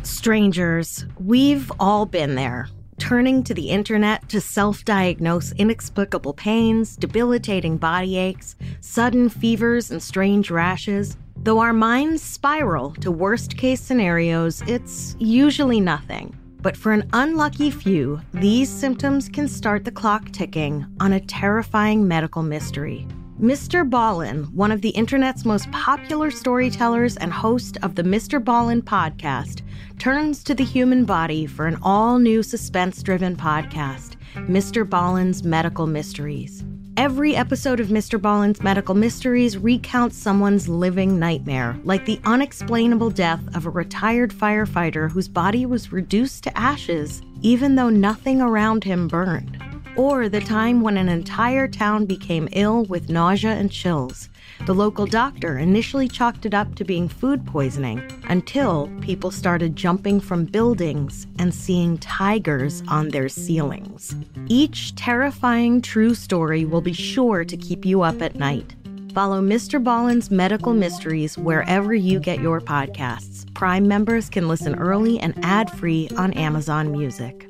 Strangers, we've all been there, turning to the internet to self-diagnose inexplicable pains, debilitating body aches, sudden fevers, and strange rashes. Though our minds spiral to worst-case scenarios, it's usually nothing. But for an unlucky few, these symptoms can start the clock ticking on a terrifying medical mystery. Mr. Ballen, one of the internet's most popular storytellers and host of the Mr. Ballen podcast, turns to the human body for an all-new suspense-driven podcast, Mr. Ballen's Medical Mysteries. Every episode of Mr. Ballen's Medical Mysteries recounts someone's living nightmare, like the unexplainable death of a retired firefighter whose body was reduced to ashes, even though nothing around him burned. Or the time when an entire town became ill with nausea and chills. The local doctor initially chalked it up to being food poisoning until people started jumping from buildings and seeing tigers on their ceilings. Each terrifying true story will be sure to keep you up at night. Follow Mr. Ballen's Medical Mysteries wherever you get your podcasts. Prime members can listen early and ad-free on Amazon Music.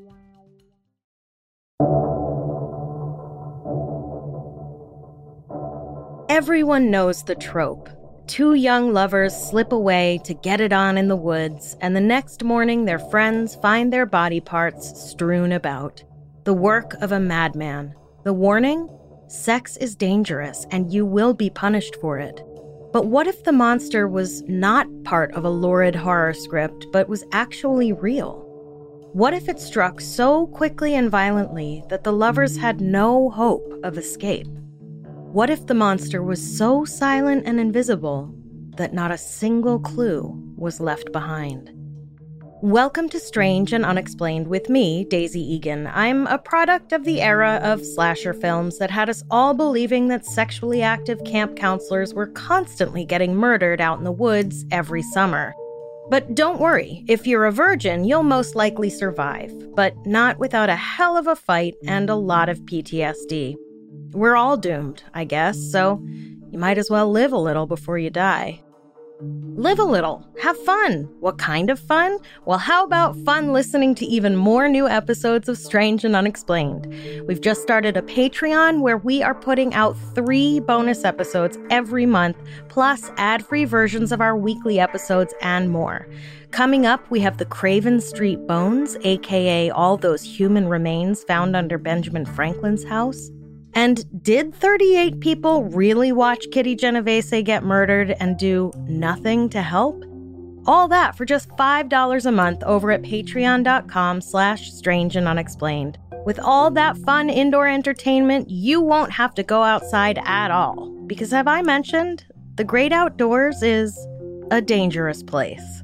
Everyone knows the trope. Two young lovers slip away to get it on in the woods, and the next morning their friends find their body parts strewn about. The work of a madman. The warning? Sex is dangerous, and you will be punished for it. But what if the monster was not part of a lurid horror script, but was actually real? What if it struck so quickly and violently that the lovers had no hope of escape? What if the monster was so silent and invisible that not a single clue was left behind? Welcome to Strange and Unexplained with me, Daisy Egan. I'm a product of the era of slasher films that had us all believing that sexually active camp counselors were constantly getting murdered out in the woods every summer. But don't worry, if you're a virgin, you'll most likely survive, but not without a hell of a fight and a lot of PTSD. We're all doomed, I guess, so you might as well live a little before you die. Live a little. Have fun. What kind of fun? Well, how about fun listening to even more new episodes of Strange and Unexplained? We've just started a Patreon where we are putting out 3 bonus episodes every month, plus ad-free versions of our weekly episodes and more. Coming up, we have the Craven Street Bones, aka all those human remains found under Benjamin Franklin's house. And did 38 people really watch Kitty Genovese get murdered and do nothing to help? All that for just $5 a month over at patreon.com/strangeandunexplained. With all that fun indoor entertainment, you won't have to go outside at all. Because have I mentioned, the great outdoors is a dangerous place.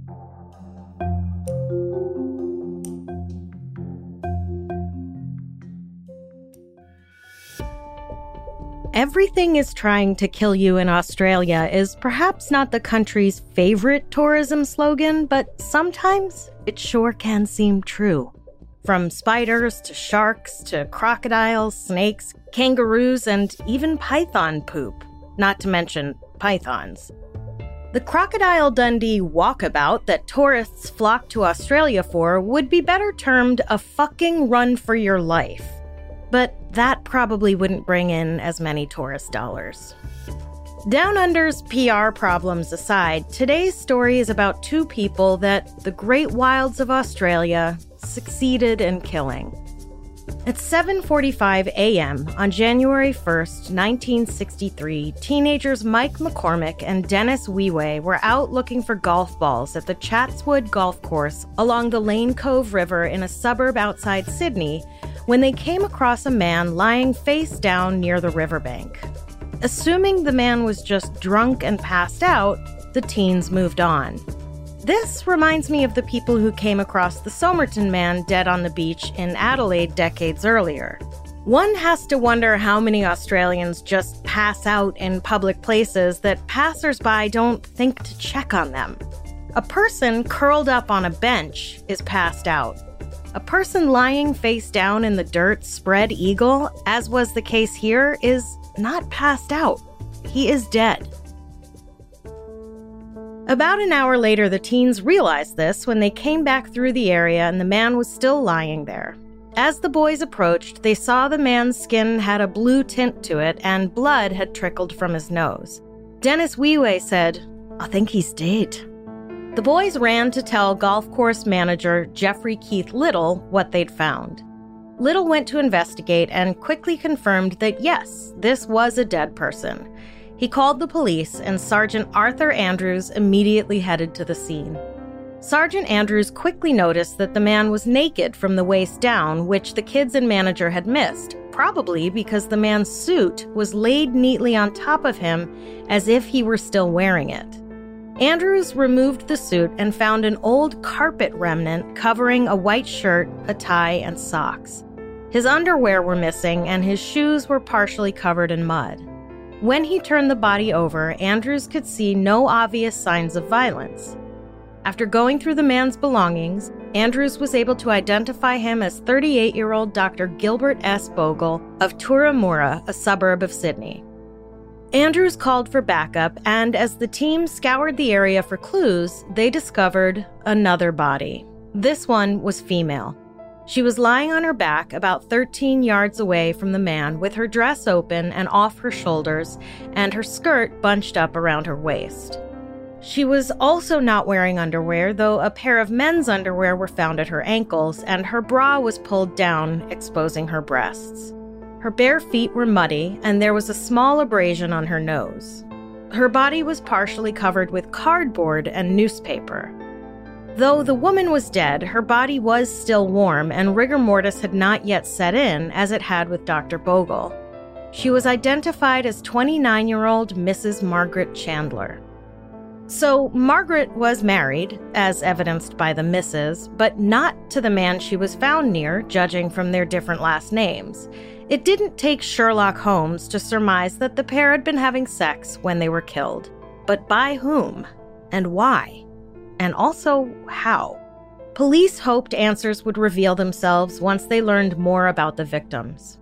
Everything is trying to kill you in Australia is perhaps not the country's favorite tourism slogan, but sometimes it sure can seem true. From spiders to sharks to crocodiles, snakes, kangaroos, and even python poop, not to mention pythons. The Crocodile Dundee walkabout that tourists flock to Australia for would be better termed a fucking run for your life. But that probably wouldn't bring in as many tourist dollars. Down Under's PR problems aside, today's story is about 2 people that the great wilds of Australia succeeded in killing. At 7:45 a.m. on January 1st, 1963, teenagers Mike McCormick and Dennis Wee were out looking for golf balls at the Chatswood Golf Course along the Lane Cove River in a suburb outside Sydney when they came across a man lying face down near the riverbank. Assuming the man was just drunk and passed out, the teens moved on. This reminds me of the people who came across the Somerton man dead on the beach in Adelaide decades earlier. One has to wonder how many Australians just pass out in public places that passers-by don't think to check on them. A person curled up on a bench is passed out. A person lying face down in the dirt spread eagle, as was the case here, is not passed out. He is dead. About an hour later, the teens realized this when they came back through the area and the man was still lying there. As the boys approached, they saw the man's skin had a blue tint to it and blood had trickled from his nose. Dennis Wee said, "I think he's dead." The boys ran to tell golf course manager Jeffrey Keith Little what they'd found. Little went to investigate and quickly confirmed that yes, this was a dead person. He called the police, and Sergeant Arthur Andrews immediately headed to the scene. Sergeant Andrews quickly noticed that the man was naked from the waist down, which the kids and manager had missed, probably because the man's suit was laid neatly on top of him as if he were still wearing it. Andrews removed the suit and found an old carpet remnant covering a white shirt, a tie, and socks. His underwear were missing, and his shoes were partially covered in mud. When he turned the body over, Andrews could see no obvious signs of violence. After going through the man's belongings, Andrews was able to identify him as 38-year-old Dr. Gilbert S. Bogle of Turramurra, a suburb of Sydney. Andrews called for backup, and as the team scoured the area for clues, they discovered another body. This one was female. She was lying on her back about 13 yards away from the man with her dress open and off her shoulders and her skirt bunched up around her waist. She was also not wearing underwear, though a pair of men's underwear were found at her ankles and her bra was pulled down, exposing her breasts. Her bare feet were muddy and there was a small abrasion on her nose. Her body was partially covered with cardboard and newspaper. Though the woman was dead, her body was still warm and rigor mortis had not yet set in as it had with Dr. Bogle. She was identified as 29-year-old Mrs. Margaret Chandler. So Margaret was married, as evidenced by the Mrs., but not to the man she was found near, judging from their different last names. It didn't take Sherlock Holmes to surmise that the pair had been having sex when they were killed. But by whom? And why? And also, how? Police hoped answers would reveal themselves once they learned more about the victims.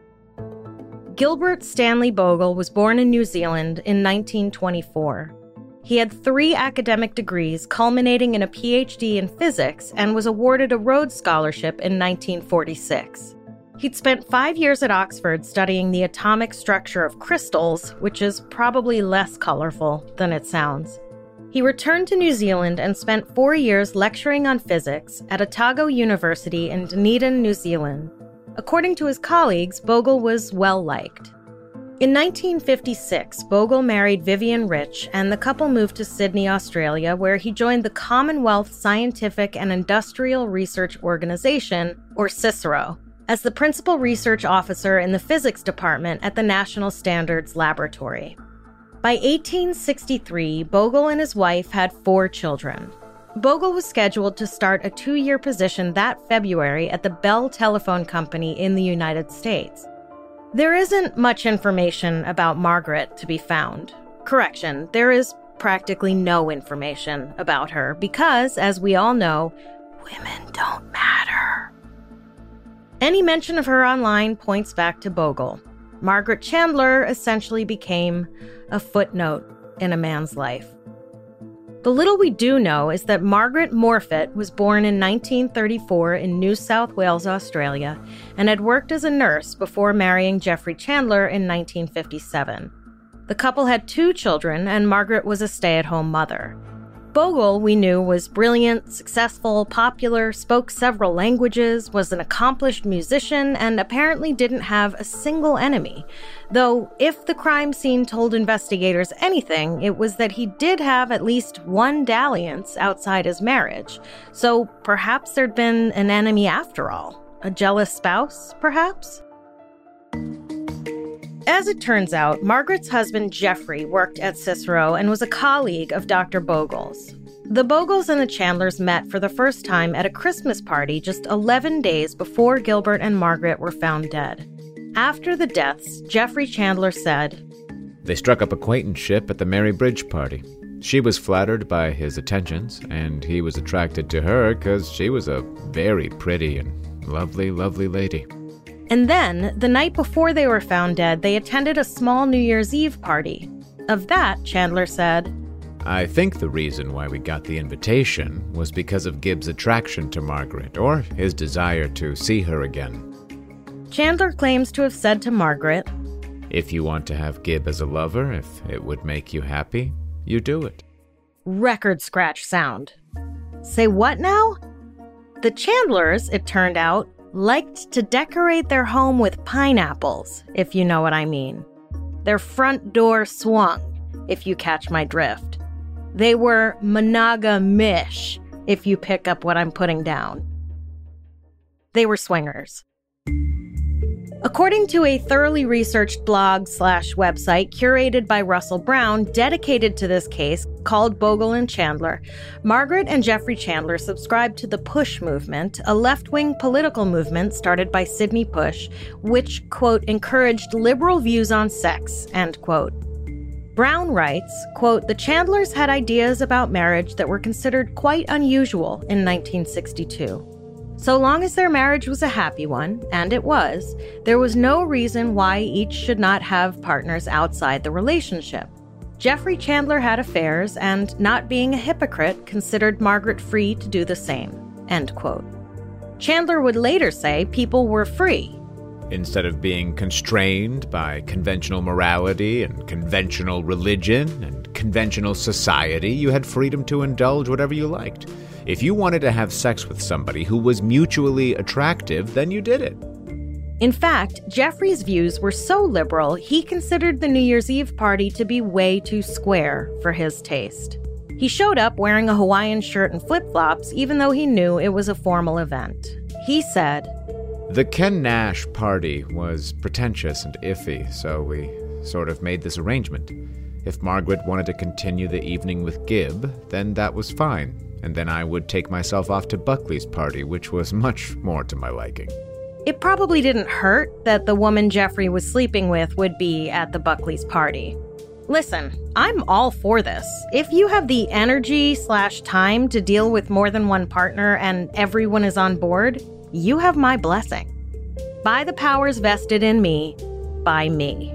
Gilbert Stanley Bogle was born in New Zealand in 1924. He had 3 academic degrees, culminating in a PhD in physics, and was awarded a Rhodes Scholarship in 1946. He'd spent 5 years at Oxford studying the atomic structure of crystals, which is probably less colorful than it sounds. He returned to New Zealand and spent 4 years lecturing on physics at Otago University in Dunedin, New Zealand. According to his colleagues, Bogle was well-liked. In 1956, Bogle married Vivian Rich, and the couple moved to Sydney, Australia, where he joined the Commonwealth Scientific and Industrial Research Organisation, or CICERO, as the principal research officer in the physics department at the National Standards Laboratory. By 1863, Bogle and his wife had 4 children. Bogle was scheduled to start a 2-year position that February at the Bell Telephone Company in the United States. There isn't much information about Margaret to be found. Correction, there is practically no information about her because, as we all know, women don't matter. Any mention of her online points back to Bogle. Margaret Chandler essentially became a footnote in a man's life. The little we do know is that Margaret Morfitt was born in 1934 in New South Wales, Australia, and had worked as a nurse before marrying Jeffrey Chandler in 1957. The couple had 2 children, and Margaret was a stay-at-home mother. Bogle, we knew, was brilliant, successful, popular, spoke several languages, was an accomplished musician, and apparently didn't have a single enemy. Though, if the crime scene told investigators anything, it was that he did have at least one dalliance outside his marriage. So perhaps there'd been an enemy after all. A jealous spouse, perhaps? As it turns out, Margaret's husband Jeffrey worked at Cicero and was a colleague of Dr. Bogle's. The Bogles and the Chandlers met for the first time at a Christmas party just 11 days before Gilbert and Margaret were found dead. After the deaths, Jeffrey Chandler said, "They struck up acquaintanceship at the Merry Bridge party. She was flattered by his attentions, and he was attracted to her because she was a very pretty and lovely, lovely lady." And then, the night before they were found dead, they attended a small New Year's Eve party. Of that, Chandler said, I think the reason why we got the invitation was because of Gibbs' attraction to Margaret, or his desire to see her again. Chandler claims to have said to Margaret, "If you want to have Gibb as a lover, if it would make you happy, you do it." Record scratch sound. Say what now? The Chandlers, it turned out, liked to decorate their home with pineapples, if you know what I mean. Their front door swung, if you catch my drift. They were monogamish, if you pick up what I'm putting down. They were swingers. According to a thoroughly researched blog/website curated by Russell Brown dedicated to this case called Bogle and Chandler, Margaret and Jeffrey Chandler subscribed to the Push movement, a left-wing political movement started by Sidney Push, which, quote, encouraged liberal views on sex, end quote. Brown writes, quote, the Chandlers had ideas about marriage that were considered quite unusual in 1962. So long as their marriage was a happy one, and it was, there was no reason why each should not have partners outside the relationship. Jeffrey Chandler had affairs and, not being a hypocrite, considered Margaret free to do the same, end quote. Chandler would later say people were free. Instead of being constrained by conventional morality and conventional religion and conventional society, you had freedom to indulge whatever you liked. If you wanted to have sex with somebody who was mutually attractive, then you did it. In fact, Jeffrey's views were so liberal, he considered the New Year's Eve party to be way too square for his taste. He showed up wearing a Hawaiian shirt and flip-flops, even though he knew it was a formal event. He said, "The Ken Nash party was pretentious and iffy, so we sort of made this arrangement. If Margaret wanted to continue the evening with Gibb, then that was fine. And then I would take myself off to Buckley's party, which was much more to my liking." It probably didn't hurt that the woman Jeffrey was sleeping with would be at the Buckley's party. Listen, I'm all for this. If you have the energy/time to deal with more than one partner and everyone is on board, you have my blessing. By the powers vested in me, by me.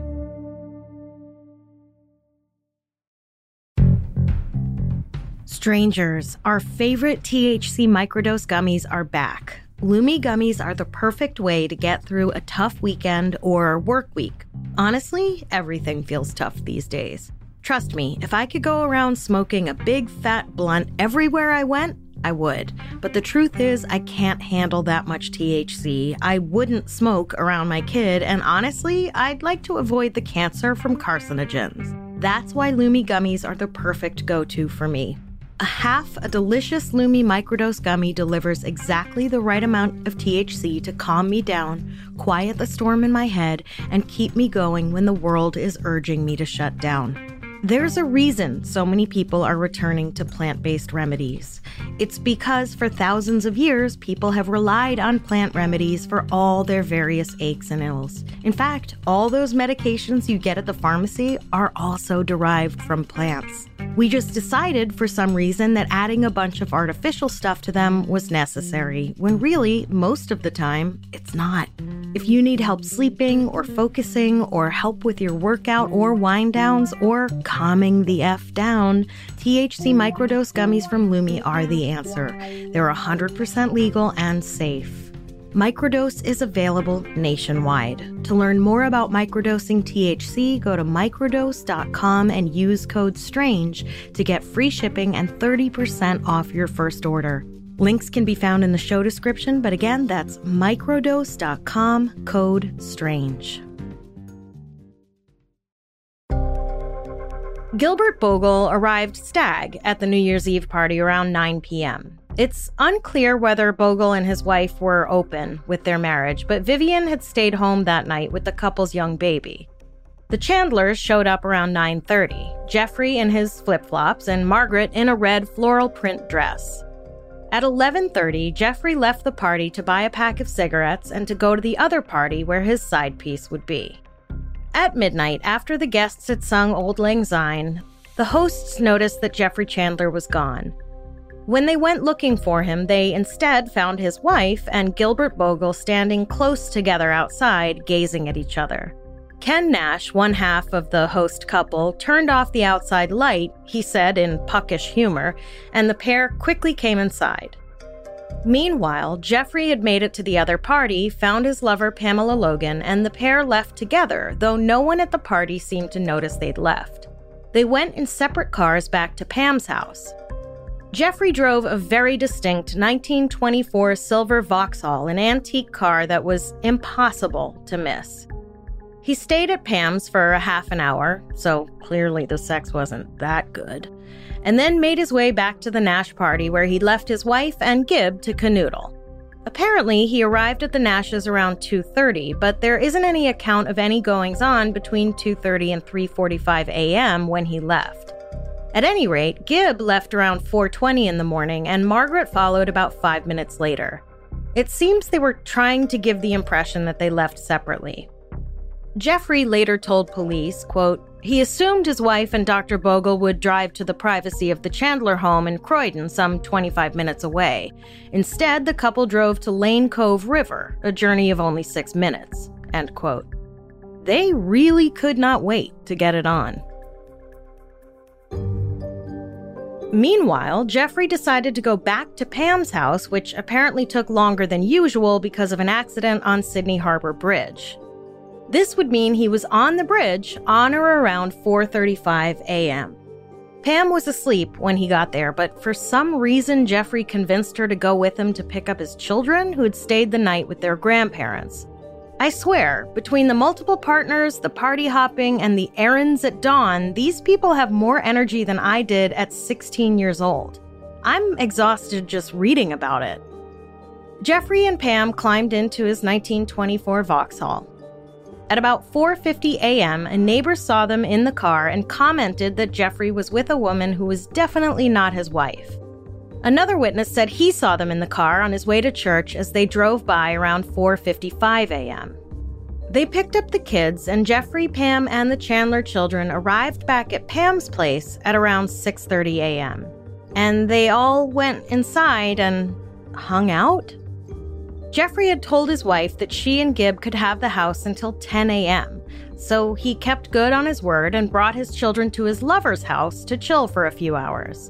Strangers, our favorite THC microdose gummies are back. Lumi gummies are the perfect way to get through a tough weekend or work week. Honestly, everything feels tough these days. Trust me, if I could go around smoking a big fat blunt everywhere I went, I would. But the truth is, I can't handle that much THC. I wouldn't smoke around my kid, and honestly, I'd like to avoid the cancer from carcinogens. That's why Lumi gummies are the perfect go-to for me. A delicious Lumi microdose gummy delivers exactly the right amount of THC to calm me down, quiet the storm in my head, and keep me going when the world is urging me to shut down. There's a reason so many people are returning to plant-based remedies. It's because for thousands of years, people have relied on plant remedies for all their various aches and ills. In fact, all those medications you get at the pharmacy are also derived from plants. We just decided for some reason that adding a bunch of artificial stuff to them was necessary, when really, most of the time, it's not. If you need help sleeping or focusing or help with your workout or wind downs or calming the F down, THC microdose gummies from Lumi are the answer. They're 100% legal and safe. Microdose is available nationwide. To learn more about microdosing THC, go to microdose.com and use code STRANGE to get free shipping and 30% off your first order. Links can be found in the show description, but again, that's microdose.com, code STRANGE. Gilbert Bogle arrived stag at the New Year's Eve party around 9 p.m. It's unclear whether Bogle and his wife were open with their marriage, but Vivian had stayed home that night with the couple's young baby. The Chandlers showed up around 9:30, Jeffrey in his flip-flops and Margaret in a red floral print dress. At 11:30, Jeffrey left the party to buy a pack of cigarettes and to go to the other party where his side piece would be. At midnight, after the guests had sung Auld Lang Syne, the hosts noticed that Jeffrey Chandler was gone. When they went looking for him, they instead found his wife and Gilbert Bogle standing close together outside, gazing at each other. Ken Nash, one half of the host couple, turned off the outside light, he said in puckish humor, and the pair quickly came inside. Meanwhile, Jeffrey had made it to the other party, found his lover Pamela Logan, and the pair left together, though no one at the party seemed to notice they'd left. They went in separate cars back to Pam's house. Jeffrey drove a very distinct 1924 silver Vauxhall, an antique car that was impossible to miss. He stayed at Pam's for a half an hour, so clearly the sex wasn't that good, and then made his way back to the Nash party where he'd left his wife and Gib to canoodle. Apparently, he arrived at the Nashes around 2:30, but there isn't any account of any goings-on between 2:30 and 3:45 a.m. when he left. At any rate, Gib left around 4:20 in the morning, and Margaret followed about 5 minutes later. It seems they were trying to give the impression that they left separately. Jeffrey later told police, quote, he assumed his wife and Dr. Bogle would drive to the privacy of the Chandler home in Croydon, some 25 minutes away. Instead, the couple drove to Lane Cove River, a journey of only 6 minutes, end quote. They really could not wait to get it on. Meanwhile, Jeffrey decided to go back to Pam's house, which apparently took longer than usual because of an accident on Sydney Harbor Bridge. This would mean he was on the bridge on or around 4:35 a.m. Pam was asleep when he got there, but for some reason Jeffrey convinced her to go with him to pick up his children who had stayed the night with their grandparents. I swear, between the multiple partners, the party hopping, and the errands at dawn, these people have more energy than I did at 16 years old. I'm exhausted just reading about it. Jeffrey and Pam climbed into his 1924 Vauxhall. At about 4:50 a.m., a neighbor saw them in the car and commented that Jeffrey was with a woman who was definitely not his wife. Another witness said he saw them in the car on his way to church as they drove by around 4:55 a.m. They picked up the kids, and Jeffrey, Pam, and the Chandler children arrived back at Pam's place at around 6:30 a.m. And they all went inside and hung out? Jeffrey had told his wife that she and Gib could have the house until 10 a.m., so he kept good on his word and brought his children to his lover's house to chill for a few hours.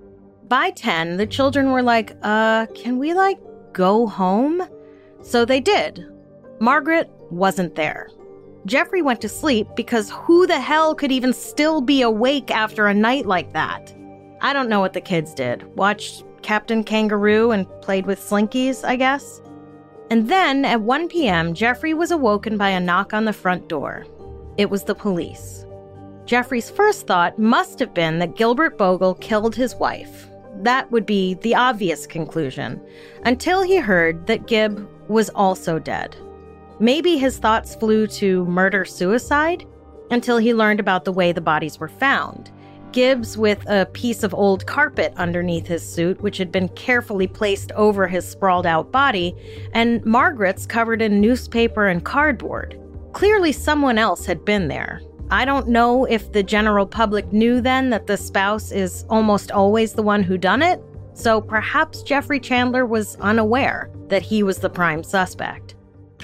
By 10, the children were like, can we, go home? So they did. Margaret wasn't there. Jeffrey went to sleep because who the hell could even still be awake after a night like that? I don't know what the kids did. Watched Captain Kangaroo and played with Slinkies, I guess? And then, at 1 p.m., Jeffrey was awoken by a knock on the front door. It was the police. Jeffrey's first thought must have been that Gilbert Bogle killed his wife. That would be the obvious conclusion, until he heard that Gib was also dead. Maybe his thoughts flew to murder-suicide, until he learned about the way the bodies were found. Gib's with a piece of old carpet underneath his suit, which had been carefully placed over his sprawled-out body, and Margaret's covered in newspaper and cardboard. Clearly someone else had been there. I don't know if the general public knew then that the spouse is almost always the one who done it, so perhaps Jeffrey Chandler was unaware that he was the prime suspect.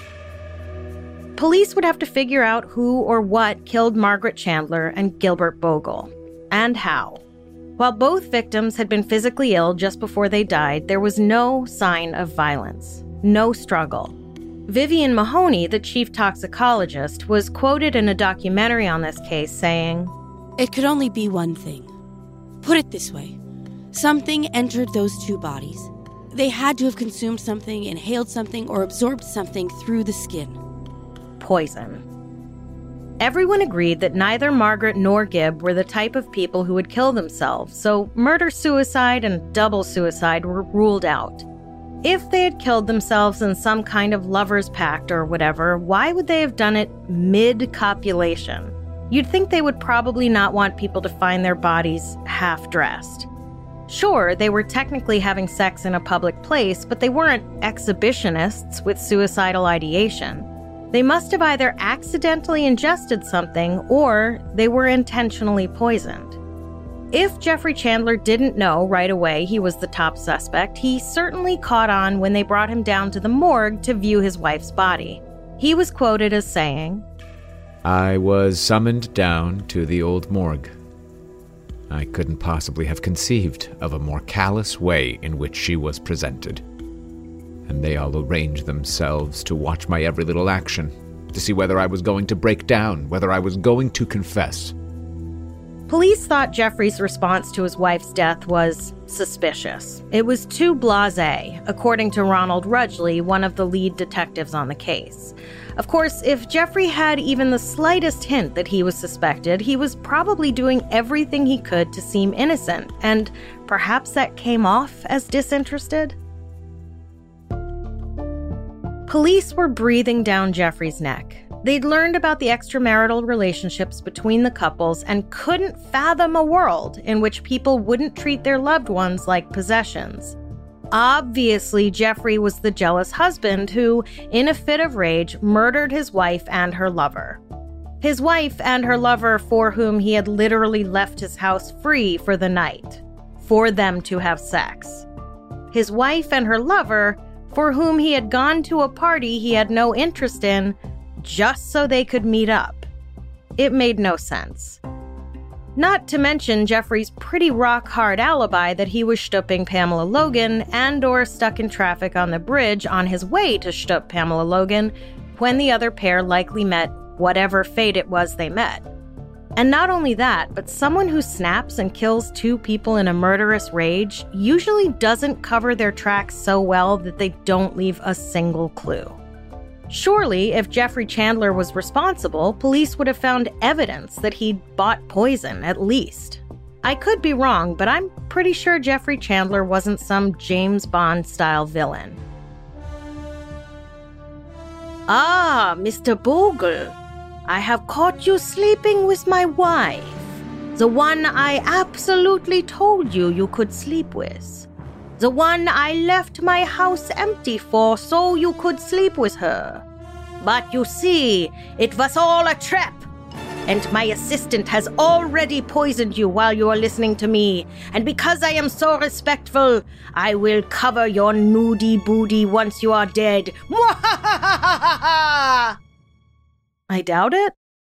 Police would have to figure out who or what killed Margaret Chandler and Gilbert Bogle. And how. While both victims had been physically ill just before they died, there was no sign of violence, no struggle. Vivian Mahoney, the chief toxicologist, was quoted in a documentary on this case saying, "It could only be one thing. Put it this way. Something entered those two bodies. They had to have consumed something, inhaled something, or absorbed something through the skin." Poison. Everyone agreed that neither Margaret nor Gib were the type of people who would kill themselves, so murder-suicide and double suicide were ruled out. If they had killed themselves in some kind of lover's pact or whatever, why would they have done it mid-copulation? You'd think they would probably not want people to find their bodies half-dressed. Sure, they were technically having sex in a public place, but they weren't exhibitionists with suicidal ideation. They must have either accidentally ingested something or they were intentionally poisoned. If Jeffrey Chandler didn't know right away he was the top suspect, he certainly caught on when they brought him down to the morgue to view his wife's body. He was quoted as saying, I was summoned down to the old morgue. I couldn't possibly have conceived of a more callous way in which she was presented. And they all arranged themselves to watch my every little action, to see whether I was going to break down, whether I was going to confess. Police thought Jeffrey's response to his wife's death was suspicious. It was too blasé, according to Ronald Rudgley, one of the lead detectives on the case. Of course, if Jeffrey had even the slightest hint that he was suspected, he was probably doing everything he could to seem innocent, and perhaps that came off as disinterested? Police were breathing down Jeffrey's neck. They'd learned about the extramarital relationships between the couples and couldn't fathom a world in which people wouldn't treat their loved ones like possessions. Obviously, Jeffrey was the jealous husband who, in a fit of rage, murdered his wife and her lover. His wife and her lover for whom he had literally left his house free for the night, for them to have sex. His wife and her lover for whom he had gone to a party he had no interest in, just so they could meet up. It made no sense. Not to mention Jeffrey's pretty rock-hard alibi that he was stooping Pamela Logan and/or stuck in traffic on the bridge on his way to stoop Pamela Logan when the other pair likely met whatever fate it was they met. And not only that, but someone who snaps and kills two people in a murderous rage usually doesn't cover their tracks so well that they don't leave a single clue. Surely, if Jeffrey Chandler was responsible, police would have found evidence that he'd bought poison, at least. I could be wrong, but I'm pretty sure Jeffrey Chandler wasn't some James Bond-style villain. Ah, Mr. Bogle, I have caught you sleeping with my wife, the one I absolutely told you could sleep with. The one I left my house empty for so you could sleep with her. But you see, it was all a trap. And my assistant has already poisoned you while you are listening to me. And because I am so respectful, I will cover your nudie booty once you are dead. I doubt it.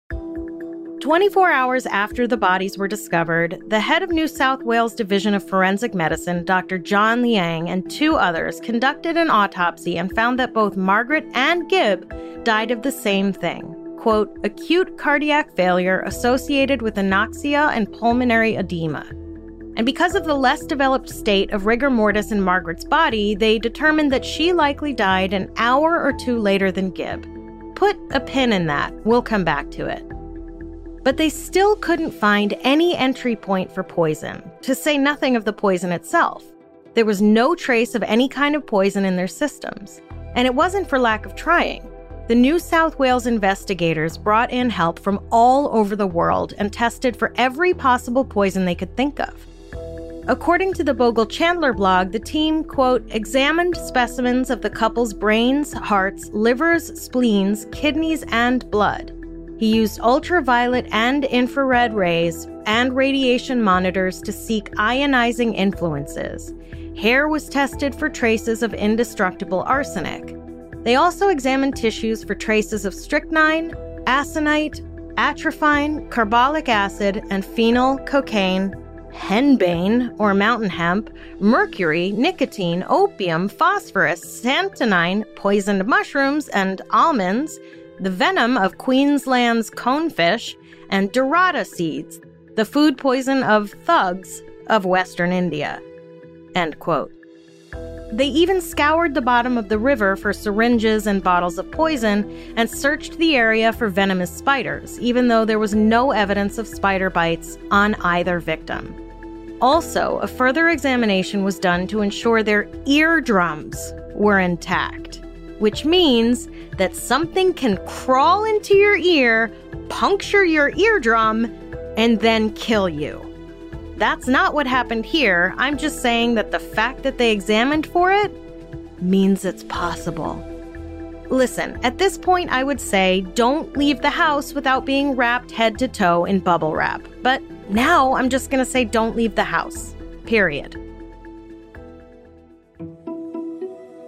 24 hours after the bodies were discovered, the head of New South Wales Division of Forensic Medicine, Dr. John Liang, and two others conducted an autopsy and found that both Margaret and Gibb died of the same thing, quote, acute cardiac failure associated with anoxia and pulmonary edema. And because of the less developed state of rigor mortis in Margaret's body, they determined that she likely died an hour or two later than Gibb. Put a pin in that, we'll come back to it. But they still couldn't find any entry point for poison, to say nothing of the poison itself. There was no trace of any kind of poison in their systems. And it wasn't for lack of trying. The New South Wales investigators brought in help from all over the world and tested for every possible poison they could think of. According to the Bogle-Chandler blog, the team, quote, examined specimens of the couple's brains, hearts, livers, spleens, kidneys, and blood. He used ultraviolet and infrared rays and radiation monitors to seek ionizing influences. Hair was tested for traces of indestructible arsenic. They also examined tissues for traces of strychnine, aconite, atropine, carbolic acid, and phenyl, cocaine, henbane, or mountain hemp, mercury, nicotine, opium, phosphorus, santonine, poisoned mushrooms and almonds, the venom of Queensland's conefish, and dorada seeds, the food poison of thugs of Western India. End quote. They even scoured the bottom of the river for syringes and bottles of poison and searched the area for venomous spiders, even though there was no evidence of spider bites on either victim. Also, a further examination was done to ensure their eardrums were intact, which means that something can crawl into your ear, puncture your eardrum, and then kill you. That's not what happened here. I'm just saying that the fact that they examined for it means it's possible. Listen, at this point I would say don't leave the house without being wrapped head to toe in bubble wrap. But now I'm just going to say don't leave the house. Period.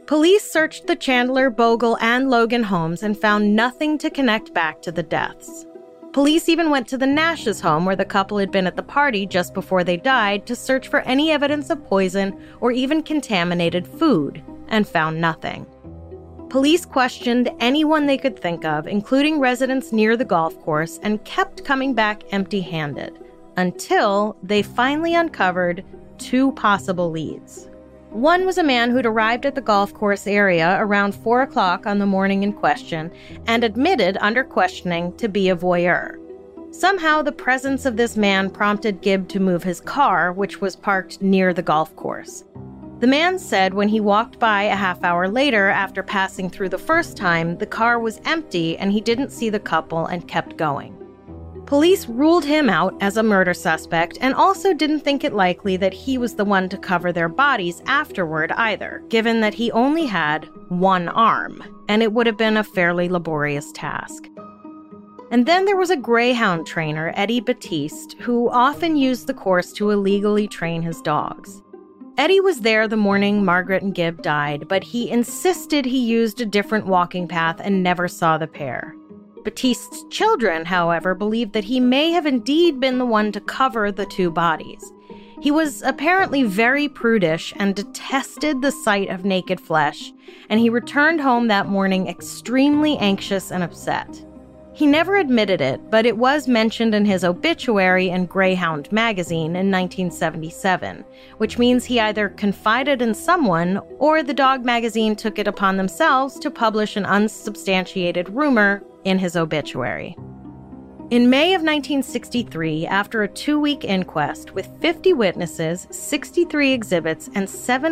Police searched the Chandler, Bogle, and Logan homes and found nothing to connect back to the deaths. Police even went to the Nash's home where the couple had been at the party just before they died to search for any evidence of poison or even contaminated food, and found nothing. Police questioned anyone they could think of, including residents near the golf course, and kept coming back empty-handed, until they finally uncovered 2 possible leads. One was a man who'd arrived at the golf course area around 4 o'clock on the morning in question and admitted under questioning to be a voyeur. Somehow, the presence of this man prompted Gibb to move his car, which was parked near the golf course. The man said when he walked by a half hour later after passing through the first time, the car was empty and he didn't see the couple and kept going. Police ruled him out as a murder suspect and also didn't think it likely that he was the one to cover their bodies afterward either, given that he only had 1 arm, and it would have been a fairly laborious task. And then there was a greyhound trainer, Eddie Batiste, who often used the course to illegally train his dogs. Eddie was there the morning Margaret and Gibb died, but he insisted he used a different walking path and never saw the pair. Batiste's children, however, believed that he may have indeed been the one to cover the 2 bodies. He was apparently very prudish and detested the sight of naked flesh, and he returned home that morning extremely anxious and upset. He never admitted it, but it was mentioned in his obituary in Greyhound magazine in 1977, which means he either confided in someone or the dog magazine took it upon themselves to publish an unsubstantiated rumor in his obituary. In May of 1963, after a 2-week inquest with 50 witnesses, 63 exhibits, and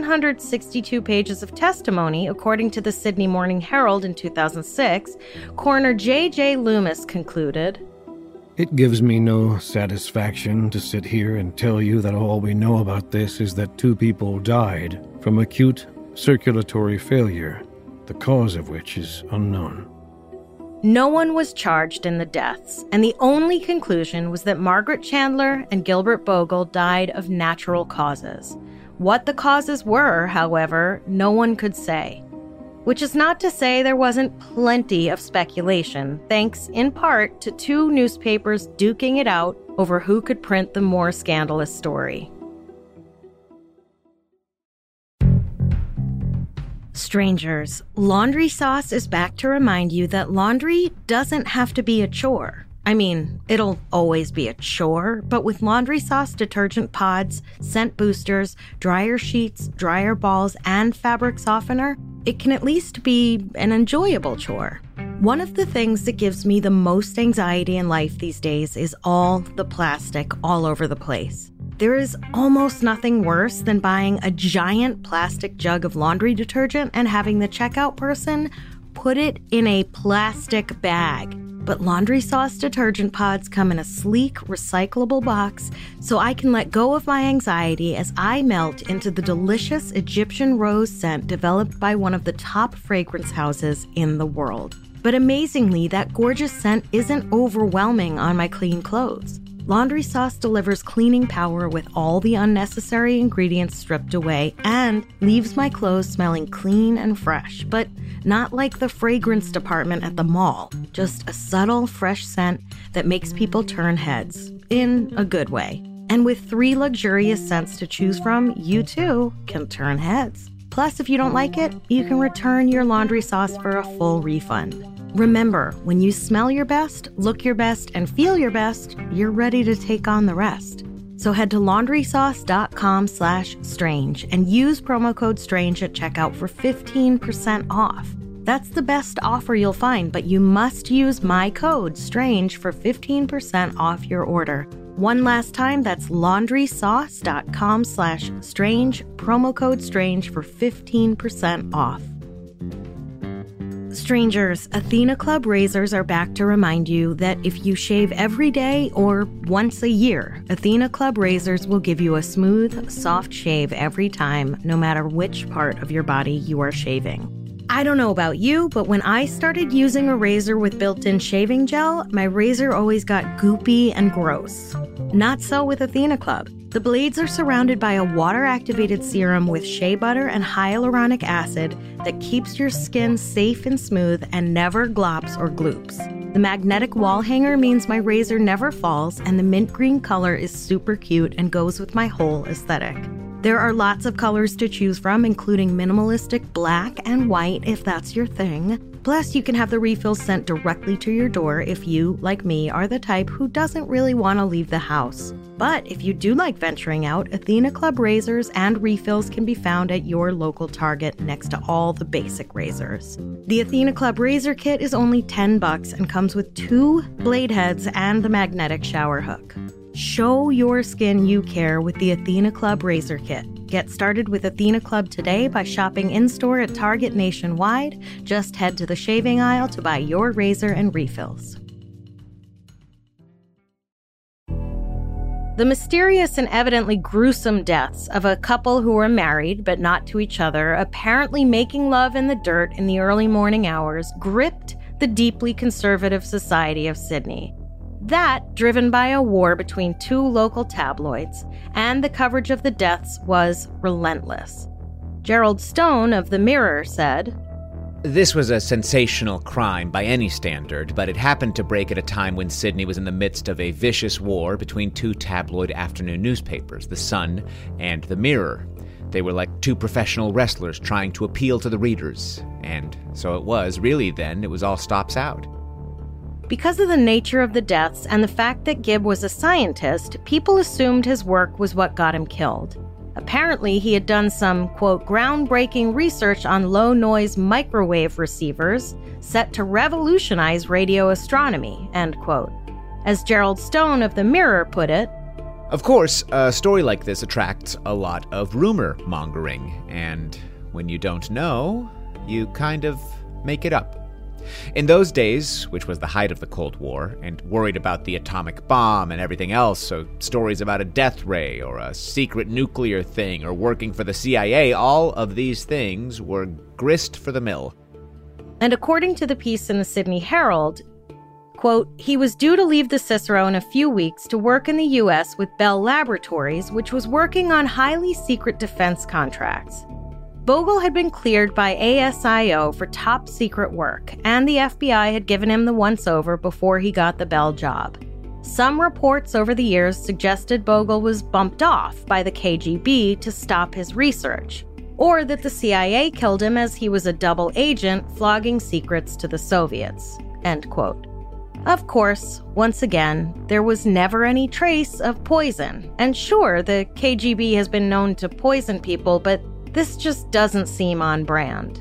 762 pages of testimony, according to the Sydney Morning Herald in 2006, Coroner J.J. Loomis concluded, "It gives me no satisfaction to sit here and tell you that all we know about this is that 2 people died from acute circulatory failure, the cause of which is unknown." No one was charged in the deaths, and the only conclusion was that Margaret Chandler and Gilbert Bogle died of natural causes. What the causes were, however, no one could say. Which is not to say there wasn't plenty of speculation, thanks in part to 2 newspapers duking it out over who could print the more scandalous story. Strangers, Laundry Sauce is back to remind you that laundry doesn't have to be a chore. I mean, it'll always be a chore, but with Laundry Sauce detergent pods, scent boosters, dryer sheets, dryer balls, and fabric softener, it can at least be an enjoyable chore. One of the things that gives me the most anxiety in life these days is all the plastic all over the place. There is almost nothing worse than buying a giant plastic jug of laundry detergent and having the checkout person put it in a plastic bag. But Laundry Sauce detergent pods come in a sleek, recyclable box, so I can let go of my anxiety as I melt into the delicious Egyptian rose scent developed by one of the top fragrance houses in the world. But amazingly, that gorgeous scent isn't overwhelming on my clean clothes. Laundry Sauce delivers cleaning power with all the unnecessary ingredients stripped away and leaves my clothes smelling clean and fresh, but not like the fragrance department at the mall. Just a subtle, fresh scent that makes people turn heads, in a good way. And with 3 luxurious scents to choose from, you too can turn heads. Plus, if you don't like it, you can return your Laundry Sauce for a full refund. Remember, when you smell your best, look your best, and feel your best, you're ready to take on the rest. So head to laundrysauce.com/strange and use promo code STRANGE at checkout for 15% off. That's the best offer you'll find, but you must use my code STRANGE for 15% off your order. One last time, that's laundrysauce.com/strange, promo code STRANGE for 15% off. Strangers, Athena Club razors are back to remind you that if you shave every day or once a year, Athena Club razors will give you a smooth, soft shave every time, no matter which part of your body you are shaving. I don't know about you, but when I started using a razor with built-in shaving gel, my razor always got goopy and gross. Not so with Athena Club. The blades are surrounded by a water-activated serum with shea butter and hyaluronic acid that keeps your skin safe and smooth and never glops or gloops. The magnetic wall hanger means my razor never falls, and the mint green color is super cute and goes with my whole aesthetic. There are lots of colors to choose from, including minimalistic black and white if that's your thing. Plus, you can have the refills sent directly to your door if you, like me, are the type who doesn't really want to leave the house. But if you do like venturing out, Athena Club razors and refills can be found at your local Target next to all the basic razors. The Athena Club razor kit is only $10 and comes with 2 blade heads and the magnetic shower hook. Show your skin you care with the Athena Club razor kit. Get started with Athena Club today by shopping in-store at Target nationwide. Just head to the shaving aisle to buy your razor and refills. The mysterious and evidently gruesome deaths of a couple who were married but not to each other, apparently making love in the dirt in the early morning hours, gripped the deeply conservative society of Sydney. That, driven by a war between 2 local tabloids, and the coverage of the deaths was relentless. Gerald Stone of The Mirror said, "This was a sensational crime by any standard, but it happened to break at a time when Sydney was in the midst of a vicious war between 2 tabloid afternoon newspapers, The Sun and The Mirror. They were like 2 professional wrestlers trying to appeal to the readers. And so it was, really then, it was all stops out." Because of the nature of the deaths and the fact that Gibb was a scientist, people assumed his work was what got him killed. Apparently, he had done some, quote, groundbreaking research on low-noise microwave receivers set to revolutionize radio astronomy, end quote. As Gerald Stone of The Mirror put it, "Of course, a story like this attracts a lot of rumor-mongering, and when you don't know, you kind of make it up. In those days, which was the height of the Cold War, and worried about the atomic bomb and everything else, so stories about a death ray or a secret nuclear thing or working for the CIA, all of these things were grist for the mill." And according to the piece in the Sydney Herald, quote, "He was due to leave the Cicero in a few weeks to work in the U.S. with Bell Laboratories, which was working on highly secret defense contracts. Bogle had been cleared by ASIO for top secret work, and the FBI had given him the once-over before he got the Bell job. Some reports over the years suggested Bogle was bumped off by the KGB to stop his research, or that the CIA killed him as he was a double agent flogging secrets to the Soviets," end quote. Of course, once again, there was never any trace of poison. And sure, the KGB has been known to poison people, but this just doesn't seem on brand.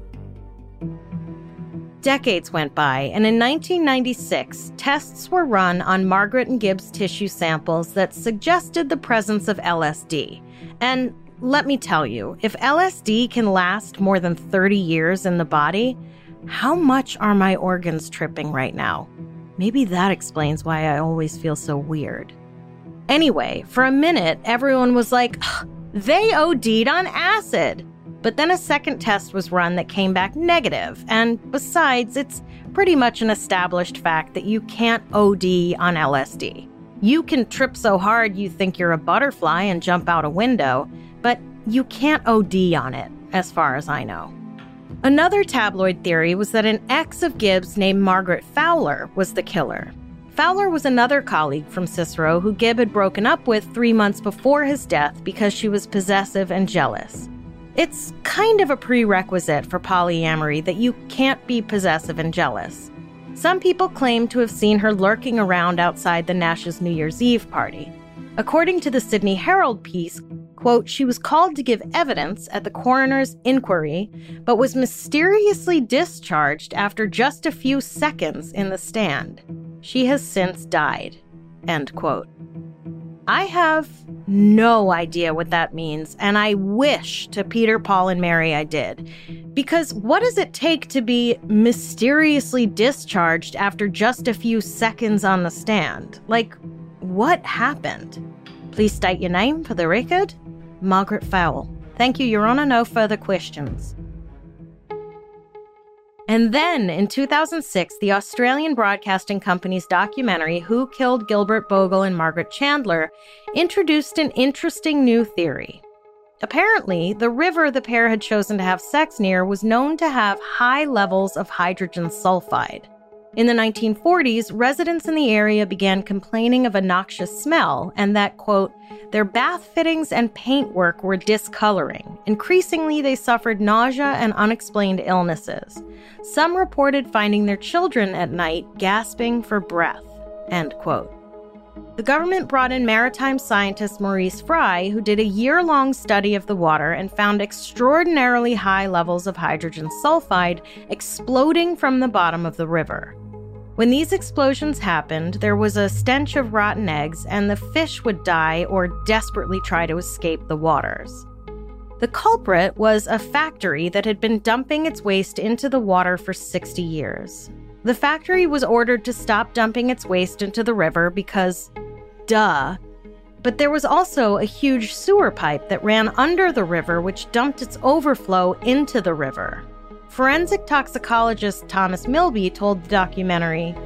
Decades went by, and in 1996, tests were run on Margaret and Gibb's tissue samples that suggested the presence of LSD. And let me tell you, if LSD can last more than 30 years in the body, how much are my organs tripping right now? Maybe that explains why I always feel so weird. Anyway, for a minute, everyone was like, they OD'd on acid. But then a second test was run that came back negative. And besides, it's pretty much an established fact that you can't OD on LSD. You can trip so hard you think you're a butterfly and jump out a window, but you can't OD on it, as far as I know. Another tabloid theory was that an ex of Gibbs named Margaret Fowler was the killer. Fowler was another colleague from Cicero who Gibb had broken up with 3 months before his death because she was possessive and jealous. It's kind of a prerequisite for polyamory that you can't be possessive and jealous. Some people claim to have seen her lurking around outside the Nash's New Year's Eve party. According to the Sydney Herald piece, quote, "She was called to give evidence at the coroner's inquiry, but was mysteriously discharged after just a few seconds in the stand. She has since died," end quote. I have no idea what that means, and I wish to Peter, Paul, and Mary I did. Because what does it take to be mysteriously discharged after just a few seconds on the stand? Like, what happened? Please state your name for the record. Margaret Fowle. Thank you, Your Honor. No further questions. And then, in 2006, the Australian Broadcasting Company's documentary, Who Killed Gilbert Bogle and Margaret Chandler, introduced an interesting new theory. Apparently, the river the pair had chosen to have sex near was known to have high levels of hydrogen sulfide. In the 1940s, residents in the area began complaining of a noxious smell and that, quote, their bath fittings and paintwork were discoloring. Increasingly, they suffered nausea and unexplained illnesses. Some reported finding their children at night gasping for breath, end quote. The government brought in maritime scientist Maurice Fry, who did a year-long study of the water and found extraordinarily high levels of hydrogen sulfide exploding from the bottom of the river. When these explosions happened, there was a stench of rotten eggs, and the fish would die or desperately try to escape the waters. The culprit was a factory that had been dumping its waste into the water for 60 years. The factory was ordered to stop dumping its waste into the river because, duh. But there was also a huge sewer pipe that ran under the river, which dumped its overflow into the river. Forensic toxicologist Thomas Milby told the documentary,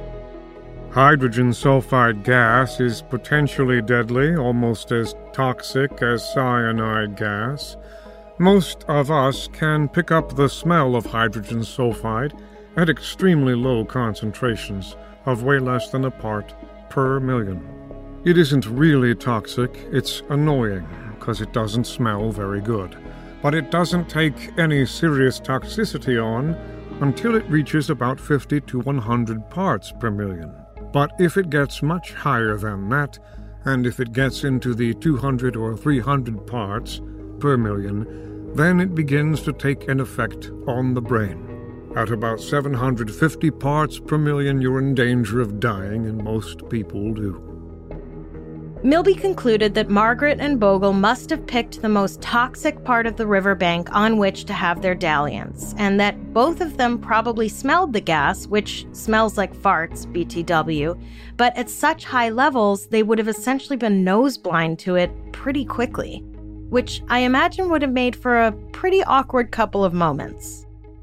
hydrogen sulfide gas is potentially deadly, almost as toxic as cyanide gas. Most of us can pick up the smell of hydrogen sulfide at extremely low concentrations of way less than a part per million. It isn't really toxic, it's annoying because it doesn't smell very good. But it doesn't take any serious toxicity on until it reaches about 50 to 100 parts per million. But if it gets much higher than that, and if it gets into the 200 or 300 parts per million, then it begins to take an effect on the brain. At about 750 parts per million, you're in danger of dying, and most people do. Milby concluded that Margaret and Bogle must have picked the most toxic part of the riverbank on which to have their dalliance, and that both of them probably smelled the gas, which smells like farts, BTW, but at such high levels, they would have essentially been noseblind to it pretty quickly, which I imagine would have made for a pretty awkward couple of moments.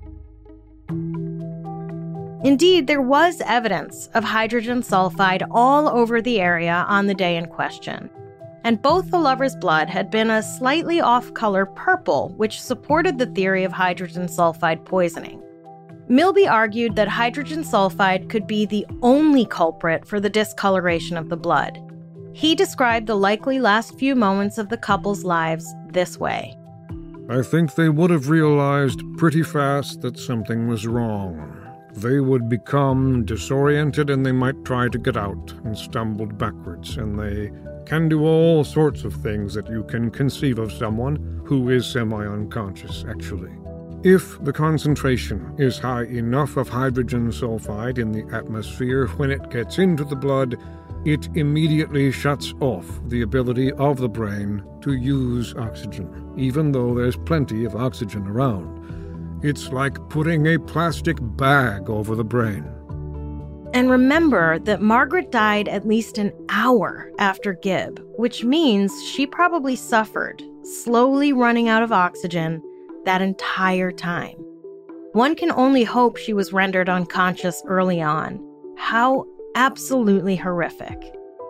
Indeed, there was evidence of hydrogen sulfide all over the area on the day in question, and both the lovers' blood had been a slightly off-color purple, which supported the theory of hydrogen sulfide poisoning. Milby argued that hydrogen sulfide could be the only culprit for the discoloration of the blood. He described the likely last few moments of the couple's lives this way. I think they would have realized pretty fast that something was wrong. They would become disoriented and they might try to get out and stumbled backwards, and they can do all sorts of things that you can conceive of someone who is semi-unconscious, actually. If the concentration is high enough of hydrogen sulfide in the atmosphere, when it gets into the blood, it immediately shuts off the ability of the brain to use oxygen, even though there's plenty of oxygen around. It's like putting a plastic bag over the brain. And remember that Margaret died at least an hour after Gibb, which means she probably suffered, slowly running out of oxygen that entire time. One can only hope she was rendered unconscious early on. How absolutely horrific.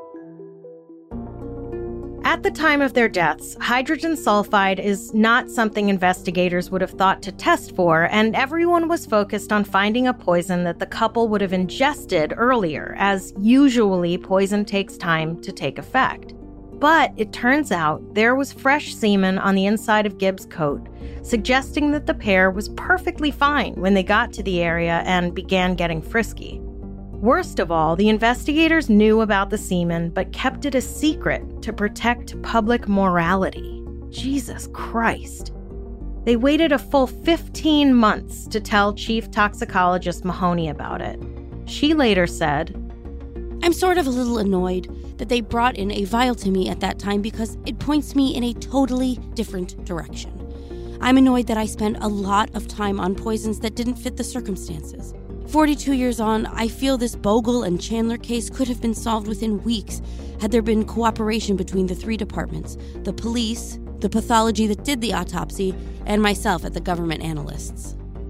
At the time of their deaths, hydrogen sulfide is not something investigators would have thought to test for, and everyone was focused on finding a poison that the couple would have ingested earlier, as usually poison takes time to take effect. But it turns out there was fresh semen on the inside of Gibb's coat, suggesting that the pair was perfectly fine when they got to the area and began getting frisky. Worst of all, the investigators knew about the semen, but kept it a secret to protect public morality. Jesus Christ. They waited a full 15 months to tell Chief Toxicologist Mahoney about it. She later said, I'm sort of a little annoyed that they brought in a vial to me at that time because it points me in a totally different direction. I'm annoyed that I spent a lot of time on poisons that didn't fit the circumstances. 42 years on, I feel this Bogle and Chandler case could have been solved within weeks had there been cooperation between the three departments, the police, the pathology that did the autopsy, and myself at the government analysts.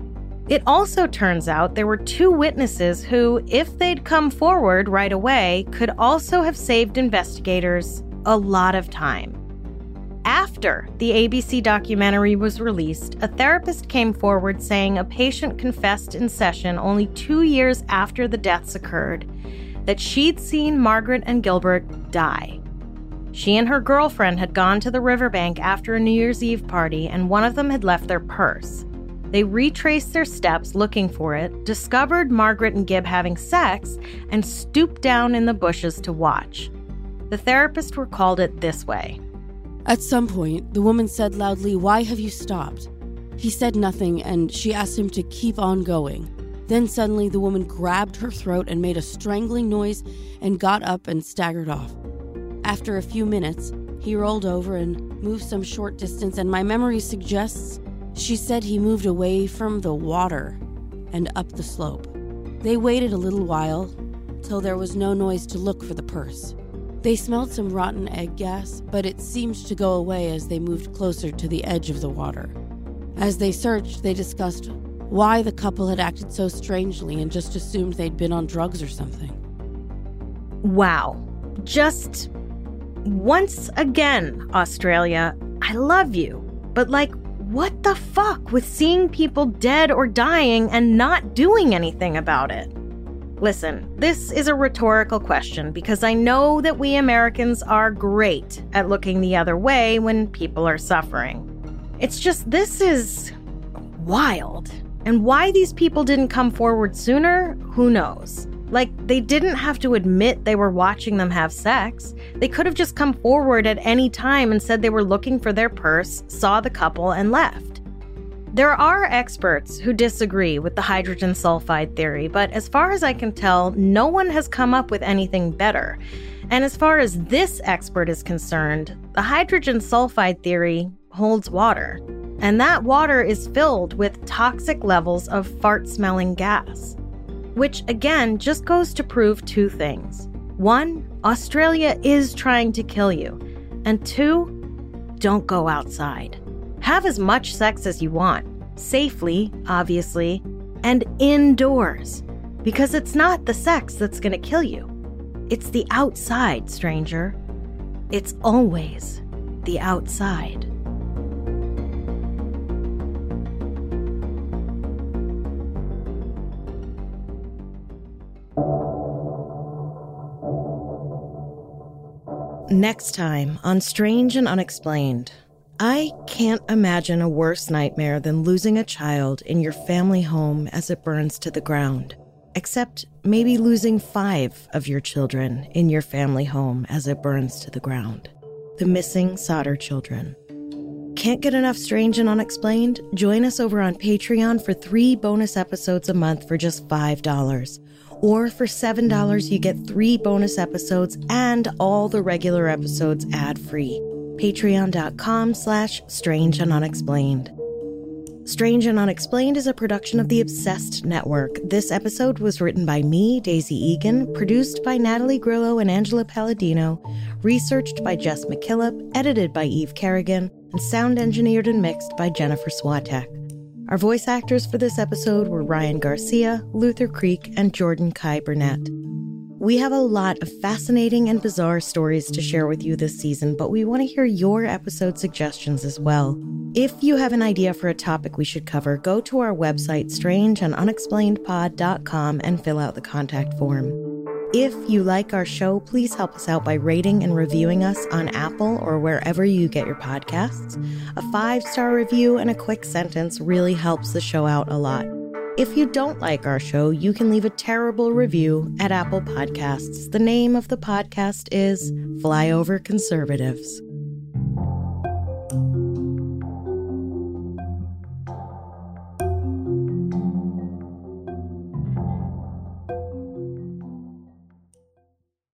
It also turns out there were 2 witnesses who, if they'd come forward right away, could also have saved investigators a lot of time. After the ABC documentary was released, a therapist came forward saying a patient confessed in session only 2 years after the deaths occurred that she'd seen Margaret and Gilbert die. She and her girlfriend had gone to the riverbank after a New Year's Eve party, and one of them had left their purse. They retraced their steps looking for it, discovered Margaret and Gib having sex, and stooped down in the bushes to watch. The therapist recalled it this way. At some point, the woman said loudly, "Why have you stopped?" He said nothing, and she asked him to keep on going. Then suddenly the woman grabbed her throat and made a strangling noise and got up and staggered off. After a few minutes, he rolled over and moved some short distance, and my memory suggests she said he moved away from the water and up the slope. They waited a little while till there was no noise to look for the purse. They smelled some rotten egg gas, but it seemed to go away as they moved closer to the edge of the water. As they searched, they discussed why the couple had acted so strangely and just assumed they'd been on drugs or something. Wow. Just once again, Australia, I love you. But what the fuck with seeing people dead or dying and not doing anything about it? Listen, this is a rhetorical question because I know that we Americans are great at looking the other way when people are suffering. It's just, this is wild. And why these people didn't come forward sooner, who knows? They didn't have to admit they were watching them have sex. They could have just come forward at any time and said they were looking for their purse, saw the couple, and left. There are experts who disagree with the hydrogen sulfide theory, but as far as I can tell, no one has come up with anything better. And as far as this expert is concerned, the hydrogen sulfide theory holds water. And that water is filled with toxic levels of fart-smelling gas. Which, again, just goes to prove 2 things. 1, Australia is trying to kill you. And 2, don't go outside. Have as much sex as you want. Safely, obviously, and indoors. Because it's not the sex that's going to kill you. It's the outside, stranger. It's always the outside. Next time on Strange and Unexplained, I can't imagine a worse nightmare than losing a child in your family home as it burns to the ground. Except maybe losing 5 of your children in your family home as it burns to the ground. The missing Sodder children. Can't get enough Strange and Unexplained? Join us over on Patreon for 3 bonus episodes a month for just $5. Or for $7, you get 3 bonus episodes and all the regular episodes ad-free. Patreon.com/Strange and Unexplained. Strange and Unexplained is a production of the Obsessed Network. This episode was written by me, Daisy Egan, produced by Natalie Grillo and Angela Palladino, researched by Jess McKillop, edited by Eve Kerrigan, and sound engineered and mixed by Jennifer Swatek. Our voice actors for this episode were Ryan Garcia, Luther Creek, and Jordan Kai Burnett. We have a lot of fascinating and bizarre stories to share with you this season, but we want to hear your episode suggestions as well. If you have an idea for a topic we should cover, go to our website, strangeandunexplainedpod.com, and fill out the contact form. If you like our show, please help us out by rating and reviewing us on Apple or wherever you get your podcasts. A 5-star review and a quick sentence really helps the show out a lot. If you don't like our show, you can leave a terrible review at Apple Podcasts. The name of the podcast is Flyover Conservatives.